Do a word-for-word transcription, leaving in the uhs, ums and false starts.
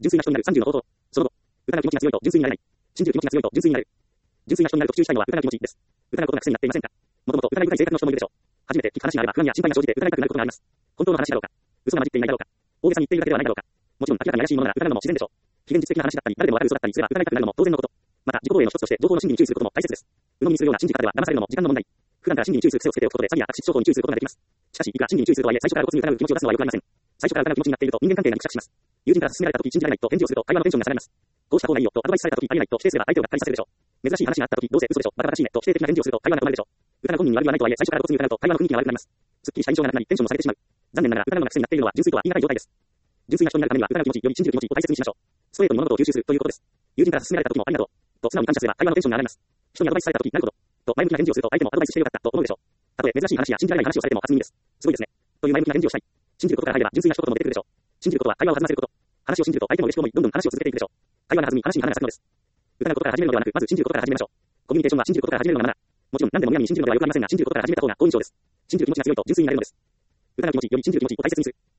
純粋な人になるさんじゅうの方法。その後、疑う気持ちが強いと純粋になれない。信じる気持ちが強いと純粋になる。純粋な人になると復習したいのは疑う気持ちです。疑うことが癖になっていませんか？もともと疑い深い性格の人もいるでしょう。初めて聞く話があれば不安や心配が生じて疑いたくなることがあります。本当の話だろうか？嘘が混じっていないだろうか？大げさに言っているだけではないだろうか？もちろん明らかに怪しいものなら疑うのも自然でしょう。非現実的な話だったり、誰でもわかる嘘だったりすれば疑いたくなるのも当然のこと。また、自己防衛の一つとして情報の真偽に注意することも大切です。鵜呑みにするような信じ方では騙されるのも時間の問題。普段から真偽に注意する癖をつけておくことで詐欺や悪質商法に注意することができます。しかし、いくら真偽に注意するとはいえ、最初から没に疑う気持ちを出すのは良くありません。最初から疑う気持ちになっていると人間関係が肉着します。友人から勧められた時信じられないと返事をすると会話のテンションが下がります。こうした方がいいよとアドバイスされた時ありえないと否定すれば相手をがっかりさせるでしょう。珍しい話があった時どうせ嘘でしょ、バカバカしいねと否定的な返事をすると会話が止まるでしょう。疑う本人に悪気はないとはいえ、最初から没に疑うと会話の雰囲気が悪くなります。すっきりした印象がなくなりテンションもされてしまう。残念ながら疑うのが癖になっているのは純粋とは言い難い状態です。純粋な人になるためには疑う気持ちより信じる気持ちを大切にしましょう。ストレートに物事を吸収するということです。友人から勧められた時もありがとうと素直に感謝すれば会話のテンションが上がります。人にアドバイスされた時なるほどと前向きな返事をすると相手もアドバイスしてよかったと思うでしょう。たとえ珍しい話や信じられない話をされても弾みです。すごいですね。という前向きな返事をしたい。信じることから入れば純粋な一言も出てくるでしょう。信じることは会話を弾ませること。話を信じると相手も嬉しく思い、どんどん話を続けていくでしょう。会話が弾み話に花が咲くのです。疑うことから始めるのではなく、まず信じることから始めましょう。コミュニケーションは信じることから始めるのがマナー。もちろん何でもむやみに信じるのでは良くありませんが、信じることから始めた方が好印象です。信じる気持ちが強いと純粋になれるのです。疑う気持ちより信じる気持ちを大切にする。